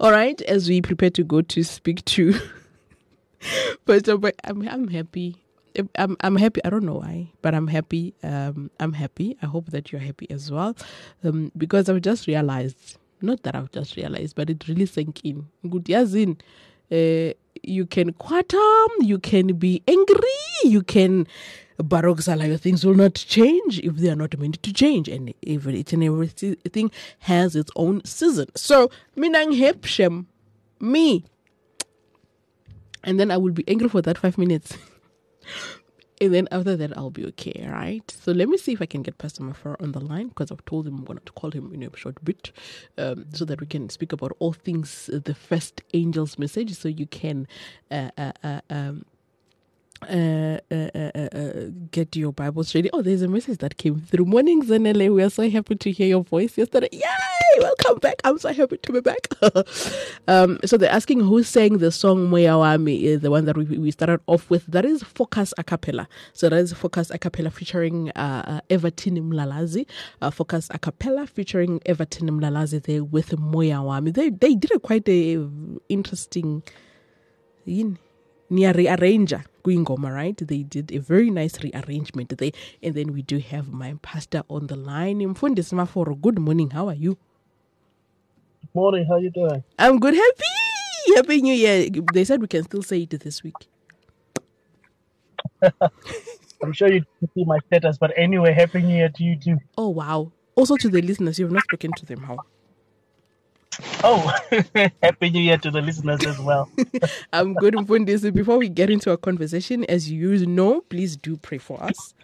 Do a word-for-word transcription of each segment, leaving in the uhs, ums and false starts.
All right, as we prepare to go to speak to Pastor Boy, I'm I'm happy. I'm I'm happy. I don't know why, but I'm happy. Um, I'm happy. I hope that you're happy as well, um, because I've just realized. Not that I've just realized, but it really sank in. Good yazin. Uh, you can quantum, you can be angry, you can baroxala. Things will not change if they are not meant to change, and every each and everything has its own season. So, minang hepshem, me, and then I will be angry for that five minutes. And then after that, I'll be okay, right? So let me see if I can get Pastor Mafara on the line, because I've told him I'm going to call him in a short bit, um, so that we can speak about all things uh, the first angel's message. So you can uh, uh, uh, um, uh, uh, uh, uh, get your Bibles ready. Oh, there's a message that came through. Morning, Zanele. We are so happy to hear your voice yesterday. Yay! Welcome back. I'm so happy to be back. um, so they're asking who sang the song Moya Wami, the one that we, we started off with. That is Focus a cappella. So that is Focus a cappella featuring uh, uh, Everton Mlalazi. Uh, Focus a cappella featuring Everton Mlalazi there with Moya Wami. They they did a quite a interesting in near rearranger Guingoma, right? They did a very nice rearrangement there. And then we do have my pastor on the line. Mfundisi Maforo, good morning. How are you? Morning, how you doing? I'm good. Happy Happy New Year. They said we can still say it this week. I'm sure you can see my status, but anyway, Happy New Year to you too. Oh, wow. Also to the listeners, you've not spoken to them. How? Oh, Happy New Year to the listeners as well. I'm good, Mfundisi. Before we get into our conversation, as you know, please do pray for us.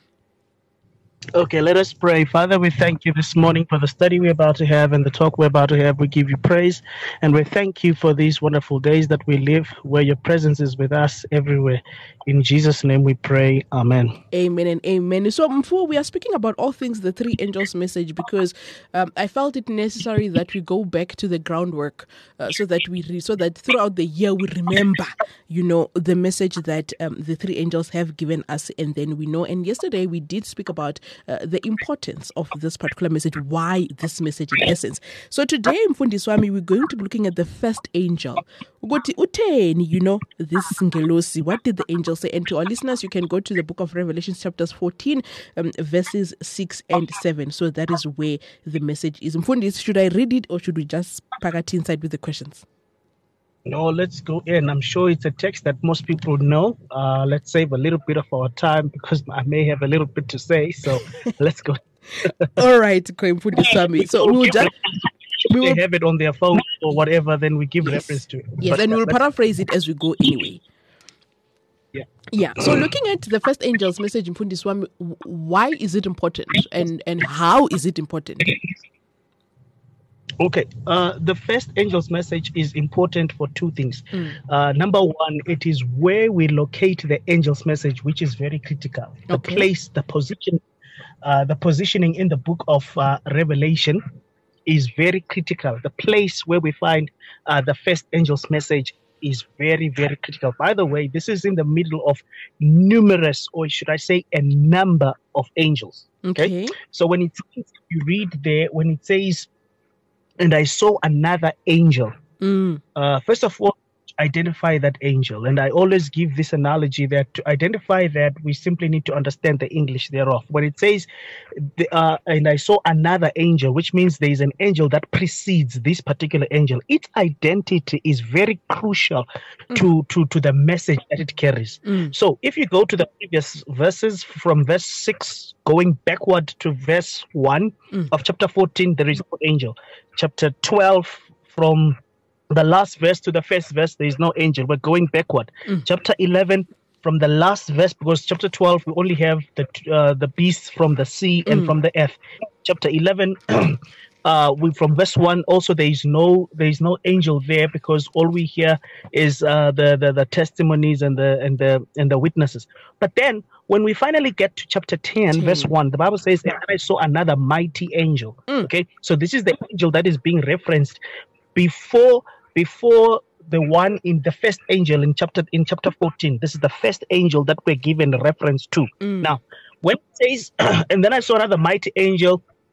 Okay, let us pray. Father, we thank you this morning for the study we're about to have and the talk we're about to have. We give you praise, and we thank you for these wonderful days that we live, where your presence is with us everywhere. In Jesus' name we pray. Amen. Amen and amen. So, Mfu, we are speaking about all things the three angels message, because um, I felt it necessary that we go back to the groundwork uh, so that we re- so that throughout the year we remember, you know, the message that um, the three angels have given us, and then we know. And yesterday we did speak about uh, the importance of this particular message, why this message in essence. So today, Mfundi Swami, we're going to be looking at the first angel. Ugoti uteni, you know, this ngelosi. What did the angel say? And to our listeners, you can go to the book of Revelation, chapters fourteen, um, verses six and seven. So that is where the message is. Mfundi, should I read it or should we just pack it inside with the questions? No, let's go in. I'm sure it's a text that most people know. Uh, let's save a little bit of our time because I may have a little bit to say. So let's go. All right, Mfundi Swami. So we will just... We will, they have it on their phone or whatever, then we give yes. reference to it. Yes, but, and we'll paraphrase it as we go anyway. Yeah. Yeah. So looking at the first angel's message in Mfundi Swami, why is it important and, and how is it important? Okay. Uh, the first angel's message is important for two things. Mm. Uh, number one, it is where we locate the angel's message, which is very critical. The okay. place, the position, uh, the positioning in the book of uh, Revelation is very critical. The place where we find uh, the first angel's message is very, very critical. By the way, this is in the middle of numerous, or should I say, a number of angels. Okay. okay? So when it you read there, when it says, and I saw another angel, mm. uh, first of all, identify that angel. And I always give this analogy that to identify that, we simply need to understand the English thereof. When it says, the, uh, and I saw another angel, which means there is an angel that precedes this particular angel. Its identity is very crucial mm. to, to, to the message that it carries. Mm. So if you go to the previous verses, from verse six going backward to verse one mm. of chapter fourteen, there is no angel. Chapter twelve, from the last verse to the first verse, there is no angel. We're going backward. Mm. Chapter eleven, from the last verse, because chapter twelve, we only have the uh, the beasts from the sea and mm. from the earth. Chapter eleven, uh, we from verse one, also there is no there is no angel there, because all we hear is uh, the, the the testimonies and the and the and the witnesses. But then, when we finally get to chapter ten, ten. verse one, the Bible says, "And I saw another mighty angel." Mm. Okay, so this is the angel that is being referenced before. Before the one in the first angel in chapter in chapter fourteen. This is the first angel that we're given reference to. Mm. Now, when it says, and then I saw another mighty angel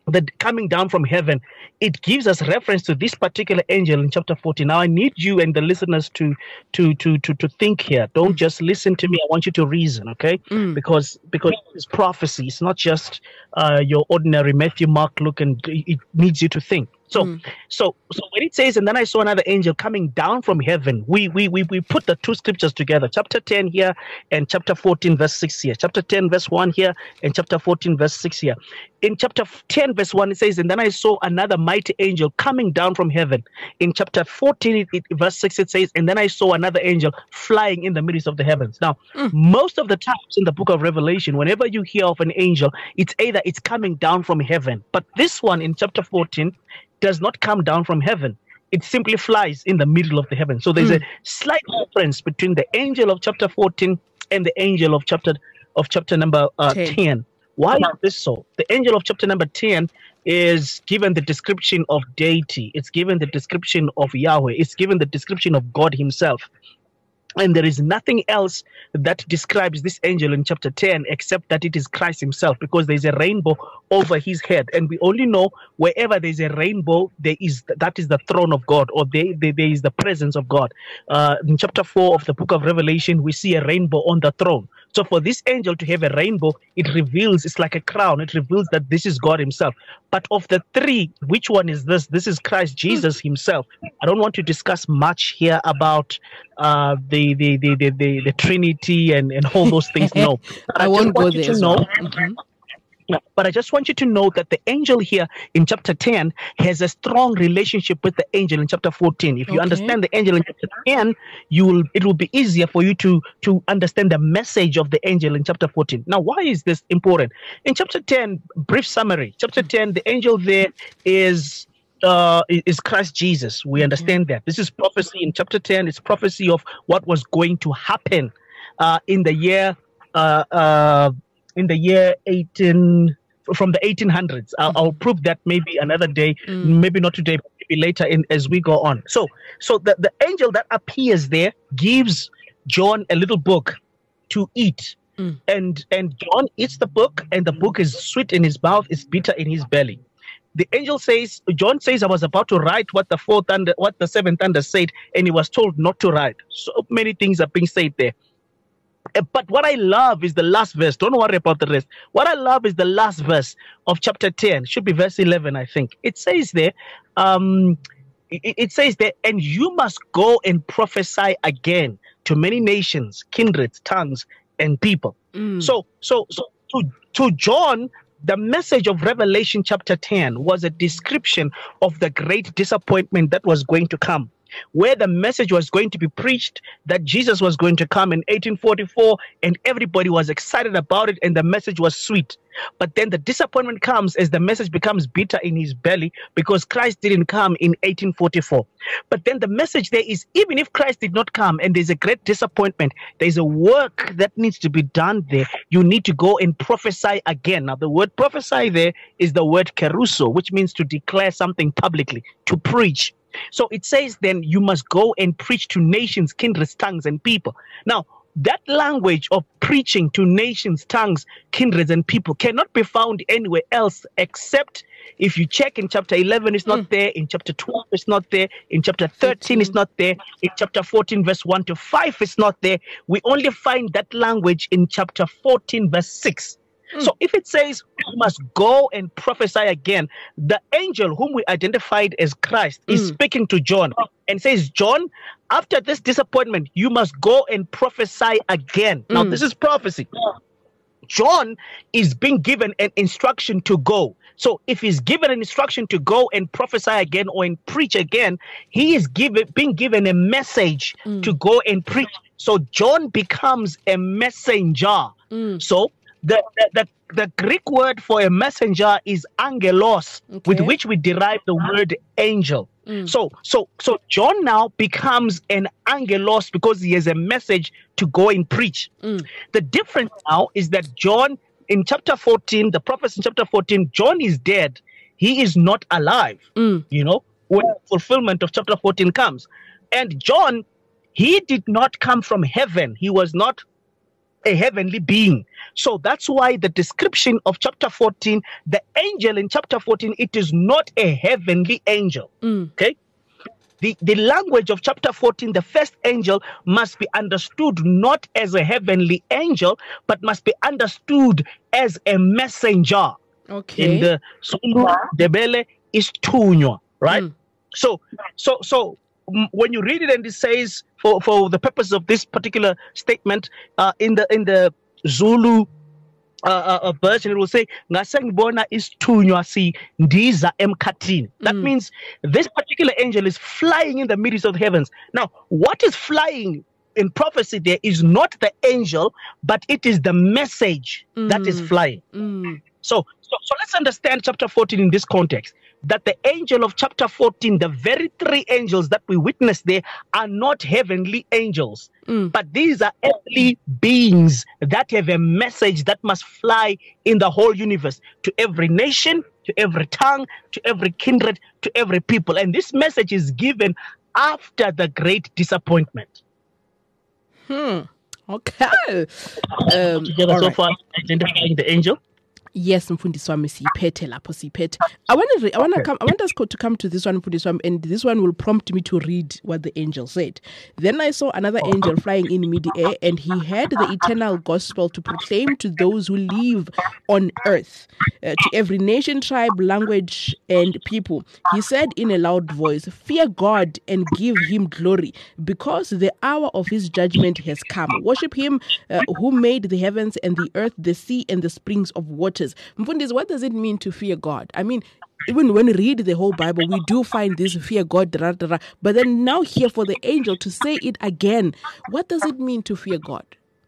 the coming down from heaven, it gives us reference to this particular angel in chapter fourteen. Now I need you and the listeners to to to to, to think here. Don't mm. just listen to me. I want you to reason, okay? Mm. Because because it's prophecy. It's not just uh, your ordinary Matthew, Mark, Luke, and it needs you to think. So, mm. so, so when it says, and then I saw another angel coming down from heaven, we, we, we, we put the two scriptures together, chapter ten here and chapter fourteen, verse six here. Chapter ten, verse one here and chapter fourteen, verse six here. In chapter ten, verse one, it says, and then I saw another mighty angel coming down from heaven. In chapter fourteen, it, it, verse six, it says, and then I saw another angel flying in the midst of the heavens. Now, mm. most of the times in the book of Revelation, whenever you hear of an angel, it's either it's coming down from heaven. But this one in chapter fourteen, does not come down from heaven. It simply flies in the middle of the heaven. So there's mm. a slight difference between the angel of chapter fourteen and the angel of chapter of chapter number uh, ten. ten. Why is this so? The angel of chapter number ten is given the description of deity. It's given the description of Yahweh. It's given the description of God himself. And there is nothing else that describes this angel in chapter ten except that it is Christ himself, because there's a rainbow over his head. And we only know wherever there's a rainbow, there is that is the throne of God, or there, there, there is the presence of God. Uh, in chapter four of the book of Revelation, we see a rainbow on the throne. So for this angel to have a rainbow, it reveals, it's like a crown. It reveals that this is God himself. But of the three, which one is this? This is Christ Jesus himself. I don't want to discuss much here about uh, the, the, the, the, the, the Trinity and, and all those things. No. I, I won't go there. To know, mm-hmm. But I just want you to know that the angel here in chapter ten has a strong relationship with the angel in chapter fourteen. If you okay. understand the angel in chapter ten, you will it will be easier for you to, to understand the message of the angel in chapter fourteen. Now, why is this important? In chapter ten, brief summary. Chapter ten, the angel there is uh, is Christ Jesus. We understand mm-hmm. that. This is prophecy in chapter ten. It's prophecy of what was going to happen uh, in the year uh, uh, in the year eighteen, from the eighteen hundreds. I'll, I'll prove that maybe another day, mm. maybe not today, but maybe later in as we go on. So, so the, the angel that appears there gives John a little book to eat. Mm. And and John eats the book, and the book is sweet in his mouth, is bitter in his belly. The angel says, John says, I was about to write what the fourth thunder, what the seventh thunder said, and he was told not to write. So many things are being said there. But what I love is the last verse. Don't worry about the rest. What I love is the last verse of chapter ten. Should be verse eleven, I think. It says there, um, it, it says there, and you must go and prophesy again to many nations, kindreds, tongues, and people. Mm. So, so, so to, to John, the message of Revelation chapter ten was a description of the great disappointment that was going to come, where the message was going to be preached that Jesus was going to come in eighteen forty-four, and everybody was excited about it, and the message was sweet. But then the disappointment comes as the message becomes bitter in his belly, because Christ didn't come in eighteen forty-four. But then the message there is, even if Christ did not come and there's a great disappointment, there's a work that needs to be done there. You need to go and prophesy again. Now, the word prophesy there is the word keruso, which means to declare something publicly, to preach. So it says then you must go and preach to nations, kindreds, tongues, and people. Now, that language of preaching to nations, tongues, kindreds, and people cannot be found anywhere else, except if you check in chapter eleven, it's not mm. there. In chapter twelve, it's not there. In chapter thirteen, it's not there. In chapter fourteen, verse one to five, it's not there. We only find that language in chapter fourteen, verse six. So if it says you must go and prophesy again, the angel whom we identified as Christ is mm. speaking to John and says, John, after this disappointment, you must go and prophesy again. Mm. Now, this is prophecy. John is being given an instruction to go. So if he's given an instruction to go and prophesy again or and preach again, he is given being given a message mm. to go and preach. So John becomes a messenger. Mm. So The, the, the Greek word for a messenger is angelos, okay. with which we derive the word angel. Mm. So, so, so John now becomes an angelos because he has a message to go and preach. Mm. The difference now is that John, in chapter fourteen, the prophets in chapter fourteen, John is dead. He is not alive, mm. you know, when fulfillment of chapter fourteen comes. And John, he did not come from heaven. He was not a heavenly being. So that's why the description of chapter fourteen, the angel in chapter fourteen, it is not a heavenly angel. Mm. Okay? The, the language of chapter fourteen, the first angel, must be understood not as a heavenly angel, but must be understood as a messenger. Okay. In the Zulu, Debele is Tunywa, right? Mm. So, so, so mm, when you read it and it says, for, for the purpose of this particular statement, uh, in the in the Zulu uh, uh, uh, version, it will say, "Ngasengibona isithunywa si ndiza emkhathini." That Mm. means this particular angel is flying in the midst of the heavens. Now, what is flying in prophecy there is not the angel, but it is the message that is Mm. flying. Mm. So, so, so let's understand chapter fourteen in this context. That the angel of chapter fourteen, the very three angels that we witness there, are not heavenly angels, Mm. but these are earthly beings that have a message that must fly in the whole universe to every nation, to every tongue, to every kindred, to every people. And this message is given after the great disappointment. Hmm. Okay. Um, Together all so right. far, identifying the angel. Yes, mfundisi wami siyiphethe lapho siyiphethe. I want to re- I want to Okay. come I want us co- to come to this one, mfundisi wami, and this one will prompt me to read what the angel said. Then I saw another angel flying in mid-air, and he had the eternal gospel to proclaim to those who live on earth, uh, to every nation, tribe, language, and people. He said in a loud voice, "Fear God and give him glory, because the hour of his judgment has come. Worship him uh, who made the heavens and the earth, the sea, and the springs of water." Mfundisi, what does it mean to fear God? I mean, even when we read the whole Bible, we do find this fear God, da, da, da, but then now here for the angel to say it again, what does it mean to fear God?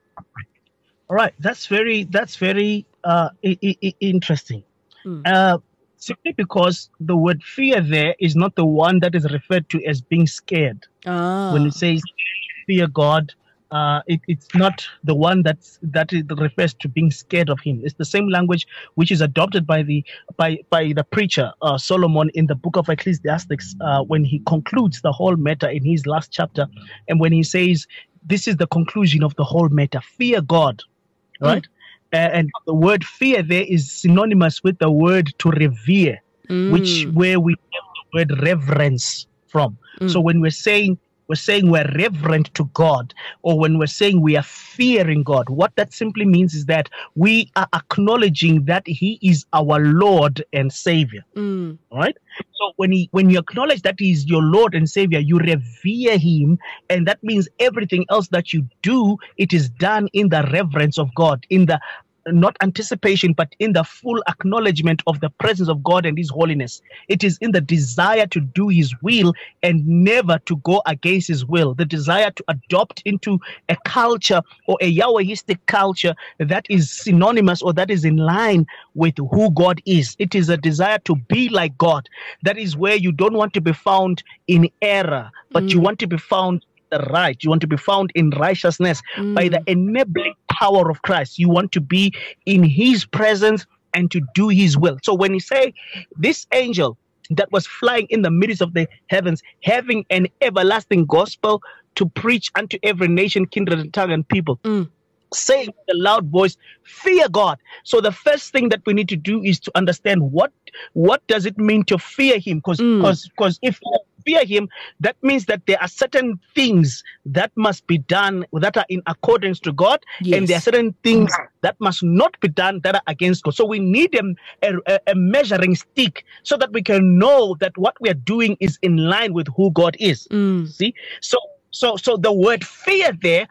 All right, that's very that's very uh, I- I- interesting. Mm. Uh, simply because the word fear there is not the one that is referred to as being scared. Ah. When it says fear God, uh, it, it's not the one that's that it refers to being scared of Him. It's the same language which is adopted by the by by the preacher uh, Solomon in the book of Ecclesiastes uh, when he concludes the whole matter in his last chapter, and when he says, "This is the conclusion of the whole matter: fear God." Right, uh, and the word fear there is synonymous with the word to revere, Mm. which where we get the word reverence from. Mm. So when we're saying we're saying we're reverent to God, or when we're saying we are fearing God, what that simply means is that we are acknowledging that He is our Lord and Savior. Mm. Right? So when he when you acknowledge that He is your Lord and Savior, you revere Him, and that means everything else that you do, it is done in the reverence of God, in the not anticipation, but in the full acknowledgement of the presence of God and His holiness. It is in the desire to do His will and never to go against His will, the desire to adopt into a culture or a Yahwehistic culture that is synonymous or that is in line with who God is. It is a desire to be like God. That is where you don't want to be found in error, but you Mm. want to be found right. You want to be found in righteousness by the Mm. enabling power of Christ. You want to be in His presence and to do His will. So when you say this angel that was flying in the midst of the heavens, having an everlasting gospel to preach unto every nation, kindred, and tongue and people, Mm. saying with a loud voice, fear God. So the first thing that we need to do is to understand what what does it mean to fear Him? Because Mm. because because if you fear Him, that means that there are certain things that must be done that are in accordance to God, and there are Yes. certain things that must not be done that are against God. So we need a, a, a measuring stick so that we can know that what we are doing is in line with who God is. Mm. See, so so so the word fear there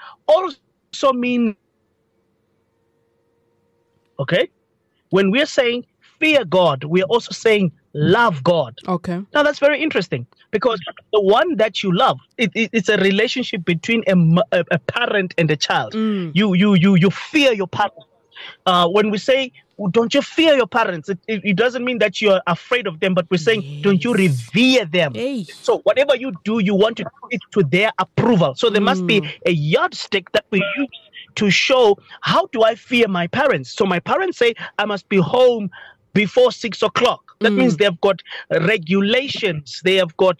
also means, okay, when we're saying fear God, we're also saying love God. Okay. Now that's very interesting because the one that you love, it, it, it's a relationship between a, mo- a, a parent and a child. Mm. You you you you fear your parents. Uh, when we say, "Well, don't you fear your parents?" It, it, it doesn't mean that you're afraid of them, but we're saying, "Don't you Yes. revere them?" Hey. So whatever you do, you want to do it to their approval. So there must be Mm. a yardstick that we use to show, how do I fear my parents? So my parents say I must be home before six o'clock. That Mm. means they've got regulations. They have got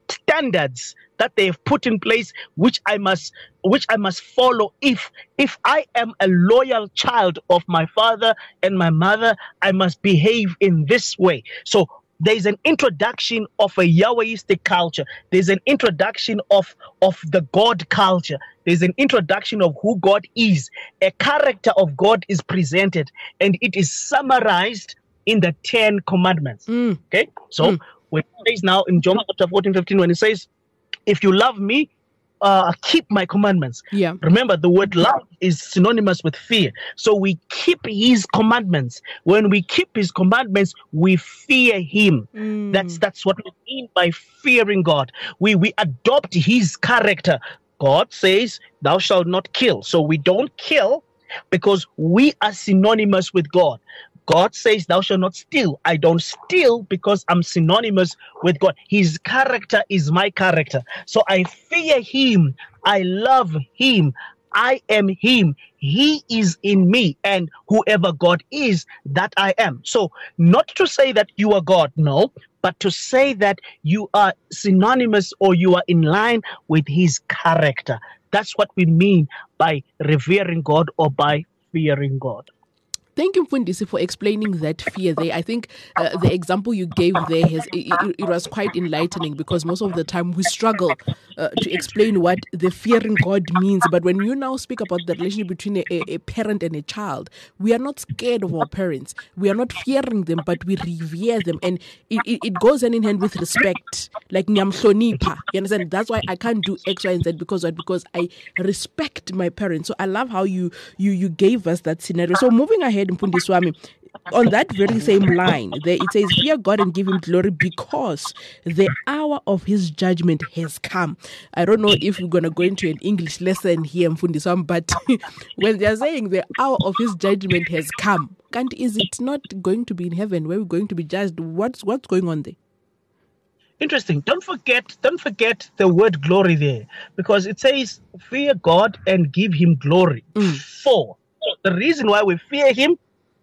standards that they have put in place, which I must which I must follow. If if I am a loyal child of my father and my mother, I must behave in this way. So there's an introduction of a Yahwehistic culture. There's an introduction of, of the God culture. There's an introduction of who God is. A character of God is presented, and it is summarized in the Ten Commandments. Mm. Okay? So Mm. when it says now in John chapter fourteen, fifteen, when it says, if you love me, uh, keep my commandments. Yeah. Remember, the word love is synonymous with fear. So we keep his commandments. When we keep his commandments, we fear him. Mm. That's that's what we mean by fearing God. We we adopt his character. God says, thou shalt not kill. So we don't kill because we are synonymous with God. God says, thou shalt not steal. I don't steal because I'm synonymous with God. His character is my character. So I fear him. I love him. I am him. He is in me. And whoever God is, that I am. So not to say that you are God, no, but to say that you are synonymous or you are in line with his character. That's what we mean by revering God or by fearing God. Thank you, Mfundisi, for explaining that fear there. I think uh, the example you gave there, has, it, it, it was quite enlightening, because most of the time we struggle uh, to explain what the fearing God means. But when you now speak about the relationship between a, a parent and a child, we are not scared of our parents. We are not fearing them, but we revere them. And it, it, it goes hand in hand with respect, like nyamhlonipha. You understand? That's why I can't do X, Y, and Z, because what? Because I respect my parents. So I love how you you you gave us that scenario. So moving ahead, Mfundiswami, on that very same line, there it says, fear God and give him glory because the hour of his judgment has come. I don't know if we're going to go into an English lesson here, Mfundiswami, but when they're saying the hour of his judgment has come, can't, is it not going to be in heaven where we're going to be judged? What's what's going on there? Interesting. Don't forget, don't forget the word glory there, because it says fear God and give him glory. Mm. For the reason why we fear him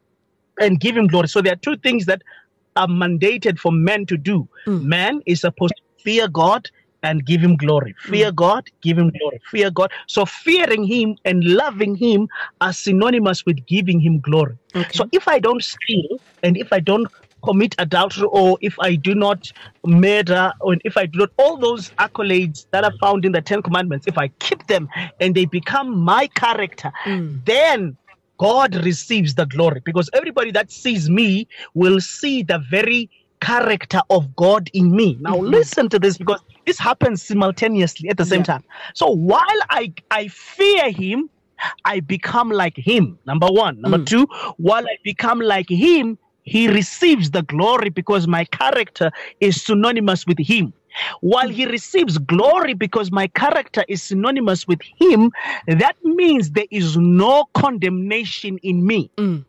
and give him glory. So there are two things that are mandated for men to do. Mm. Man is supposed to fear God and give him glory. Fear mm. God, give him glory. Fear God. So fearing him and loving him are synonymous with giving him glory. Okay. So if I don't steal and if I don't commit adultery, or if I do not murder, or if I do not, all those accolades that are found in the Ten Commandments, if I keep them and they become my character, mm. then God receives the glory, because everybody that sees me will see the very character of God in me. Now mm-hmm. listen to this, because this happens simultaneously at the same yeah. time. So while I, I fear him, I become like him, number one. Number mm. two, while I become like him, he receives the glory because my character is synonymous with him. While he receives glory because my character is synonymous with him, that means there is no condemnation in me. Mm.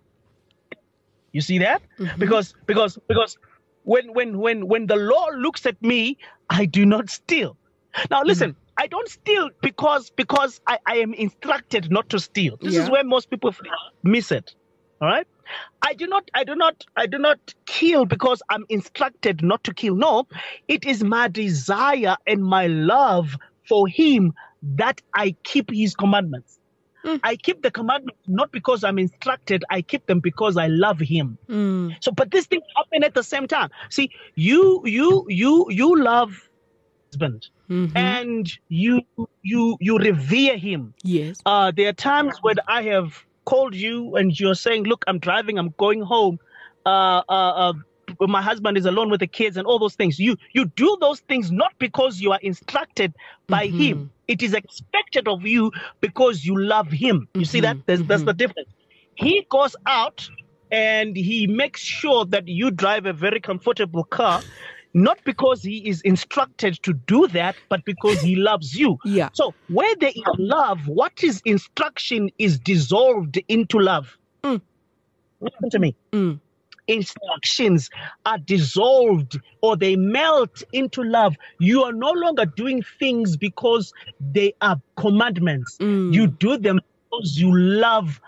You see that? Mm-hmm. Because because because when when when when the law looks at me, I do not steal. Now listen, mm. I don't steal because because I, I am instructed not to steal. This yeah. is where most people miss it. All right? I do not, I do not, I do not kill because I'm instructed not to kill. No, it is my desire and my love for him that I keep his commandments. Mm. I keep the commandments not because I'm instructed. I keep them because I love him. Mm. So, but this thing happen at the same time. See, you, you, you, you love husband. Mm-hmm. And you, you, you revere him. Yes. Uh, there are times when I have called you and you're saying, look, I'm driving, I'm going home. Uh, uh, uh, my husband is alone with the kids and all those things. You you do those things not because you are instructed by mm-hmm. him. It is expected of you because you love him. You mm-hmm. see that? There's, mm-hmm. That's the difference. He goes out and he makes sure that you drive a very comfortable car, not because he is instructed to do that, but because he loves you. Yeah. So where there is love, what is instruction is dissolved into love. Mm. Listen to me. Mm. Instructions are dissolved or they melt into love. You are no longer doing things because they are commandments. Mm. You do them because you love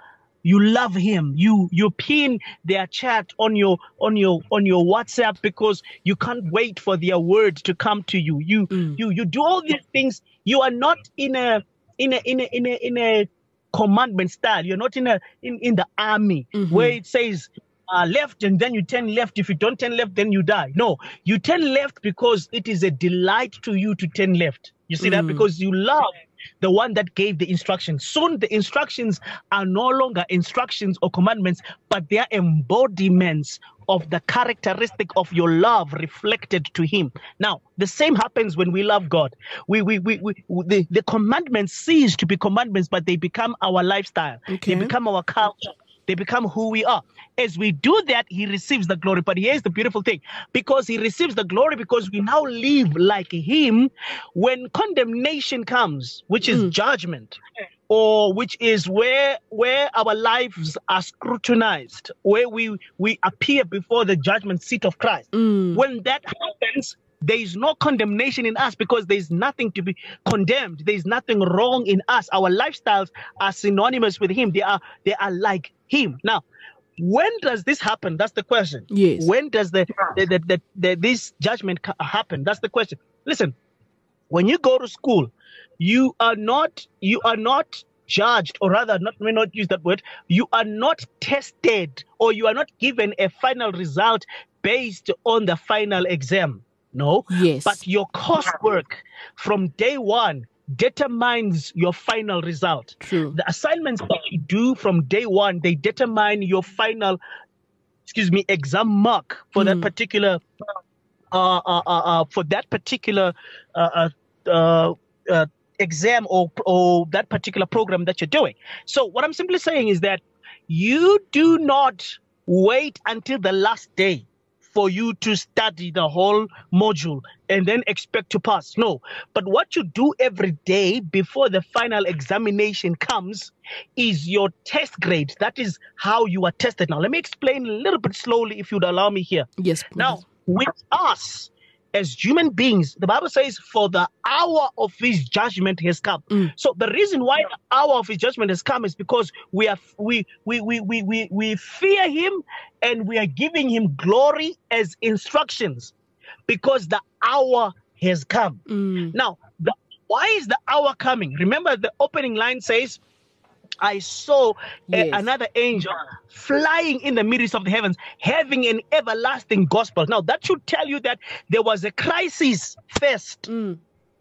you love him. You you pin their chat on your on your on your WhatsApp because you can't wait for their word to come to you. You Mm. you you do all these things. You are not in a in a in a in a in a commandment style. You're not in a in, in the army Mm-hmm. where it says uh, left and then you turn left. If you don't turn left, then you die. No, you turn left because it is a delight to you to turn left. You see that? Mm. Because you love the one that gave the instructions. Soon the instructions are no longer instructions or commandments, but they are embodiments of the characteristic of your love reflected to him. Now, the same happens when we love God. We, we, we, we the, the commandments cease to be commandments, but they become our lifestyle. Okay. They become our culture. They become who we are. As we do that, he receives the glory. But here's the beautiful thing. Because he receives the glory because we now live like him, when condemnation comes, which is Mm. judgment, or which is where where our lives are scrutinized, where we, we appear before the judgment seat of Christ. Mm. When that happens, there is no condemnation in us because there is nothing to be condemned. There is nothing wrong in us. Our lifestyles are synonymous with him. They are they are like him. Now, when does this happen? That's the question. Yes. When does the, the, the, the, the this judgment ca- happen? That's the question. Listen, when you go to school, you are not you are not judged, or rather, not may not use that word. You are not tested, or you are not given a final result based on the final exam. No. Yes. But your coursework from day one determines your final result. True. The assignments that you do from day one, they determine your final, excuse me, exam mark for that Mm. particular, uh, uh, uh, uh, for that particular uh, uh, uh, uh, exam or or that particular program that you're doing. So what I'm simply saying is that you do not wait until the last day for you to study the whole module and then expect to pass. No, but what you do every day before the final examination comes is your test grade. That is how you are tested. Now, let me explain a little bit slowly, if you'd allow me here. Yes. Please. Now, with us as human beings, the Bible says, for the hour of his judgment has come. Mm. So the reason why the hour of his judgment has come is because we are we we we we we, we fear him, and we are giving him glory as instructions, because the hour has come. Mm. Now, the, why is the hour coming? Remember, the opening line says, I saw a- Yes. another angel flying in the midst of the heavens, having an everlasting gospel. Now, that should tell you that there was a crisis first. Mm.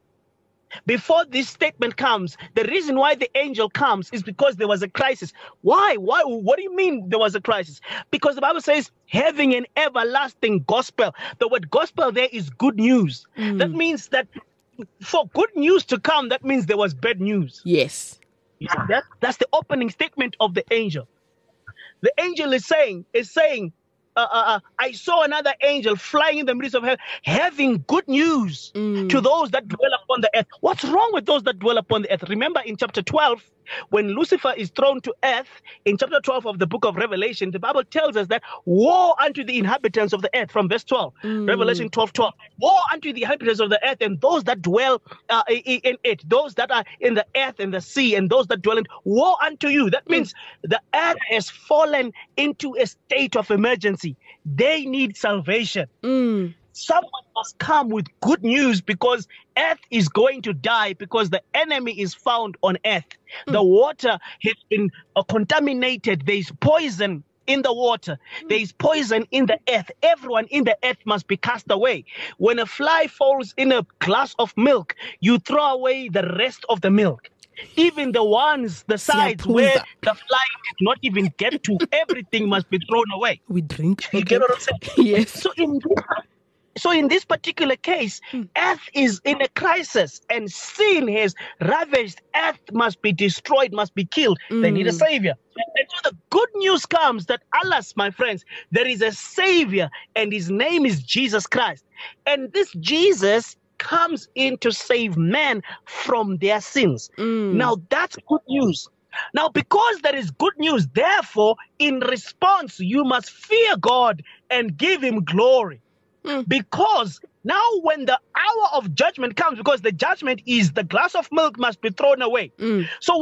Before this statement comes, the reason why the angel comes is because there was a crisis. Why? Why? What do you mean there was a crisis? Because the Bible says, having an everlasting gospel. The word gospel there is good news. Mm. That means that for good news to come, that means there was bad news. Yes. You see that? That's the opening statement of the angel. The angel is saying, is saying, uh, uh, uh, I saw another angel flying in the midst of heaven, having good news Mm. to those that dwell upon the earth. What's wrong with those that dwell upon the earth? Remember in chapter twelve, when Lucifer is thrown to earth, in chapter twelve of the book of Revelation, the Bible tells us that woe unto the inhabitants of the earth, from verse twelve, Mm. Revelation twelve, twelve. Woe unto the inhabitants of the earth and those that dwell uh, i- i- in it, those that are in the earth and the sea, and those that dwell in. Woe unto you. That means the earth has fallen into a state of emergency. They need salvation. Mm. Someone must come with good news, because earth is going to die, because the enemy is found on earth. The water has been uh, contaminated. There is poison in the water. There is poison in the earth. Everyone in the earth must be cast away. When a fly falls in a glass of milk, you throw away the rest of the milk. Even the ones, the sides where Siyaphuza. the fly did not even get to, everything must be thrown away. We drink. You Okay. get what I'm saying? Yes. So in so in this particular case, earth is in a crisis, and sin has ravaged. Earth must be destroyed, must be killed. They need a Mm. savior. And so the good news comes that, alas, my friends, there is a savior, and his name is Jesus Christ. And this Jesus comes in to save man from their sins. Mm. Now that's good news. Now, because there is good news, therefore, in response, you must fear God and give him glory. Mm. Because now when the hour of judgment comes, because the judgment is the glass of milk must be thrown away. Mm. So while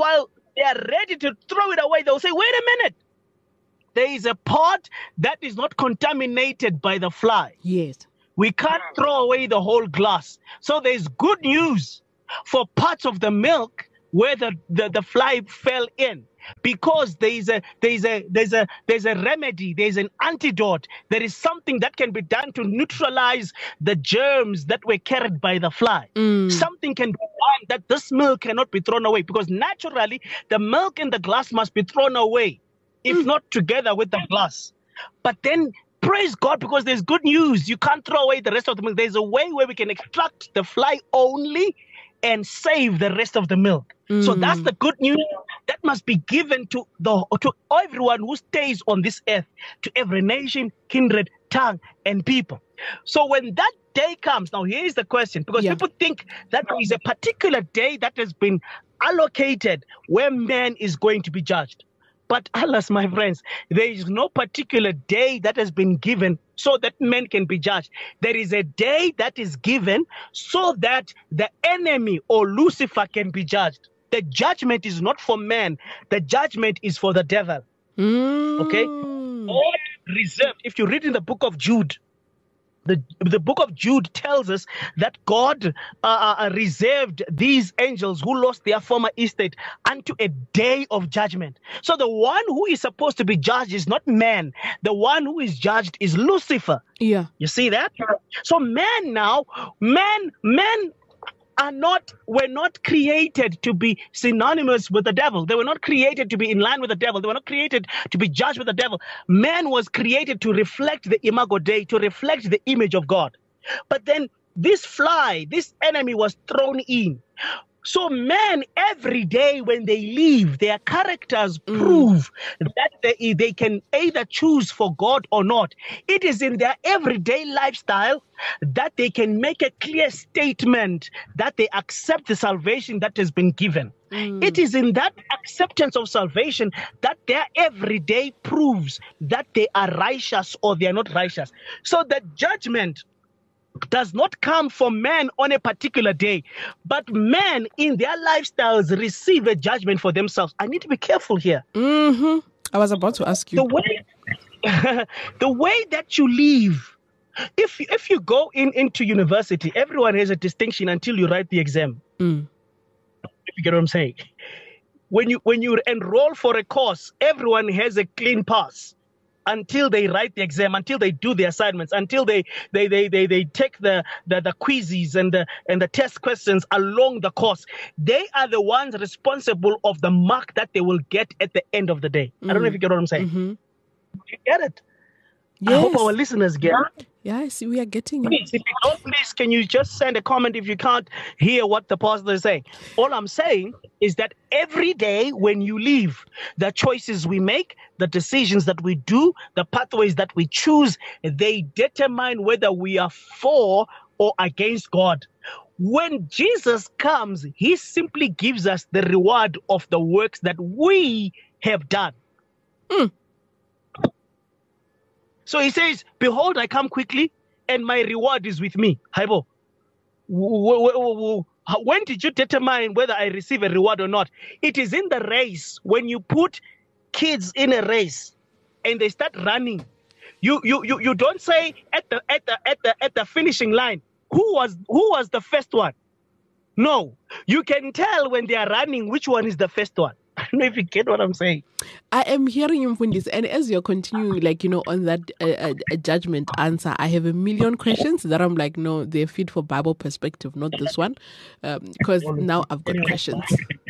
they are ready to throw it away. They'll say, wait a minute. There is a pot that is not contaminated by the fly. Yes. We can't throw away the whole glass. So there's good news for parts of the milk where the, the, the fly fell in. Because there is a there's a there's a there's a remedy, there's an antidote, there is something that can be done to neutralize the germs that were carried by the fly. Mm. Something can be done that this milk cannot be thrown away, because naturally the milk in the glass must be thrown away, if mm. not together with the glass. But then praise God, because there's good news. You can't throw away the rest of the milk. There's a way where we can extract the fly only and save the rest of the milk. Mm. So that's the good news that must be given to the to everyone who stays on this earth, to every nation, kindred, tongue, and people. So when that day comes, now here is the question, because yeah. people think that there is a particular day that has been allocated where man is going to be judged. But alas, my friends, there is no particular day that has been given so that men can be judged. There is a day that is given so that the enemy or Lucifer can be judged. The judgment is not for man. The judgment is for the devil. Mm. Okay? God reserved. If you read in the book of Jude, The, the book of Jude tells us that God uh, uh, reserved these angels who lost their former estate unto a day of judgment. So the one who is supposed to be judged is not man. The one who is judged is Lucifer. Yeah. You see that? So man now, man, men are not, were not created to be synonymous with the devil. They were not created to be in line with the devil. They were not created to be judged with the devil. Man was created to reflect the imago Dei, to reflect the image of God. But then this fly, this enemy was thrown in. So men, every day when they leave, their characters mm. prove that they, they can either choose for God or not. It is in their everyday lifestyle that they can make a clear statement that they accept the salvation that has been given. Mm. It is in that acceptance of salvation that their everyday proves that they are righteous or they are not righteous. So the judgment does not come for men on a particular day, but men in their lifestyles receive a judgment for themselves. I need to be careful here. Mm-hmm. I was about to ask you. The way, the way that you live, if, if you go in into university, everyone has a distinction until you write the exam. Mm. If you get what I'm saying. When you, when you enroll for a course, everyone has a clean pass until they write the exam, until they do the assignments, until they they they they, they take the, the, the quizzes and the and the test questions along the course. They are the ones responsible of the mark that they will get at the end of the day. Mm. I don't know if you get what I'm saying. Mm-hmm. You get it? Yes. I hope our listeners get it. Yeah, I see. We are getting please, it. If you don't, please, can you just send a comment if you can't hear what the pastor is saying? All I'm saying is that every day when you leave, the choices we make, the decisions that we do, the pathways that we choose, they determine whether we are for or against God. When Jesus comes, he simply gives us the reward of the works that we have done. Mm. So he says, behold, I come quickly and my reward is with me. Haibo, when did you determine whether I receive a reward or not? It is in the race. When you put kids in a race and they start running, you you you, you don't say at the at the at the at the finishing line, who was who was the first one? No, you can tell when they are running which one is the first one. I don't know if you get what I'm saying. I am hearing you, Mfundisi, and as you're continuing, like, you know, on that uh, uh, judgment answer, I have a million questions that I'm like, no, they're fit for Bible perspective, not this one, because um, now I've got questions.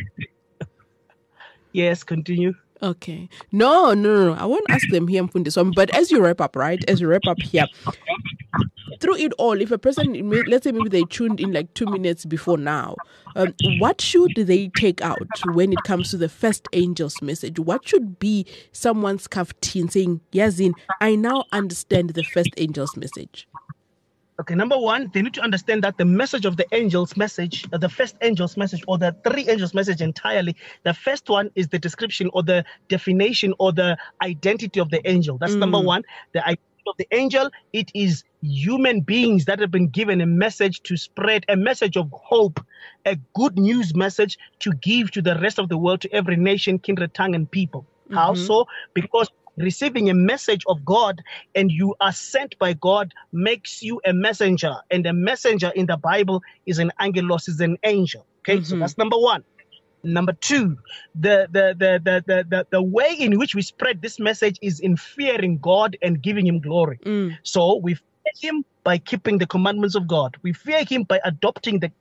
Yes, continue. Okay. No, no, no, no. I won't ask them here, Mfundisi. But as you wrap up, right? As you wrap up here, through it all, if a person, let's say maybe they tuned in like two minutes before now, um, what should they take out when it comes to the first angel's message? What should be someone's kaftin saying, Yazin, I now understand the first angel's message? Okay, number one, they need to understand that the message of the angel's message, uh, the first angel's message, or the three angels' message entirely, the first one is the description or the definition or the identity of the angel. That's mm. number one, the identity of the angel, it is human beings that have been given a message to spread, a message of hope, a good news message to give to the rest of the world, to every nation, kindred, tongue, and people. Mm-hmm. How so? Because receiving a message of God and you are sent by God makes you a messenger. And a messenger in the Bible is an angelos, is an angel. Okay, mm-hmm. So that's number one. Number two, the the, the, the, the, the, the way in which we spread this message is in fearing God and giving him glory. Mm. So we fear him by keeping the commandments of God. We fear him by adopting the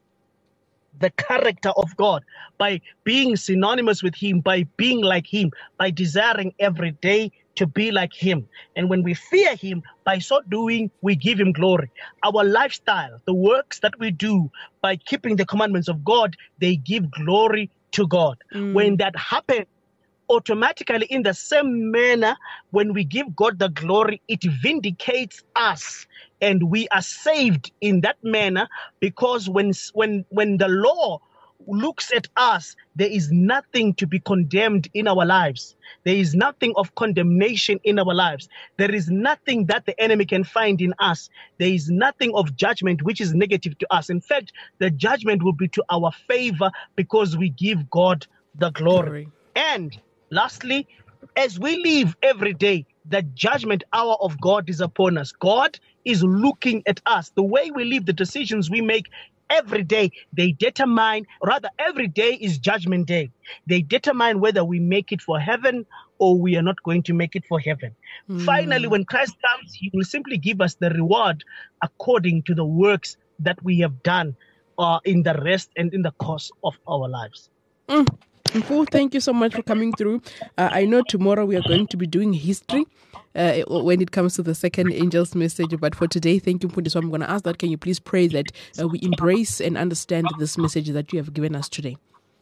the character of God, by being synonymous with him, by being like him, by desiring every day to be like him. And when we fear him, by so doing, we give him glory. Our lifestyle, the works that we do by keeping the commandments of God, they give glory to God. Mm. When that happens, automatically in the same manner, when we give God the glory, it vindicates us and we are saved in that manner, because when when when the law looks at us, there is nothing to be condemned in our lives. There is nothing of condemnation in our lives. There is nothing that the enemy can find in us. There is nothing of judgment which is negative to us. In fact, the judgment will be to our favor because we give God the glory. glory. And lastly, as we live every day, the judgment hour of God is upon us. God is looking at us. The way we live, the decisions we make every day, they determine, rather every day is judgment day. They determine whether we make it for heaven or we are not going to make it for heaven. Mm. Finally, when Christ comes, he will simply give us the reward according to the works that we have done uh, in the rest and in the course of our lives. Mm. Mfu, thank you so much for coming through. Uh, I know tomorrow we are going to be doing history uh, when it comes to the second angel's message. But for today, thank you, Mfu. So I'm going to ask that, can you please pray that uh, we embrace and understand this message that you have given us today?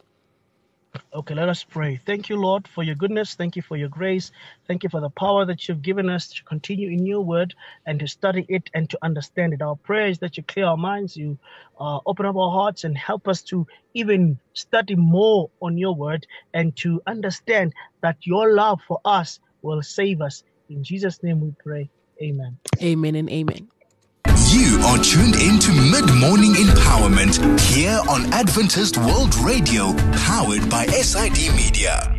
Okay, let us pray. Thank you, Lord, for your goodness. Thank you for your grace. Thank you for the power that you've given us to continue in your word and to study it and to understand it. Our prayer is that you clear our minds, you uh, open up our hearts and help us to even study more on your word and to understand that your love for us will save us. In Jesus' name we pray. Amen. Amen and amen. You are tuned into Mid-Morning Empowerment here on Adventist World Radio, powered by S I D Media.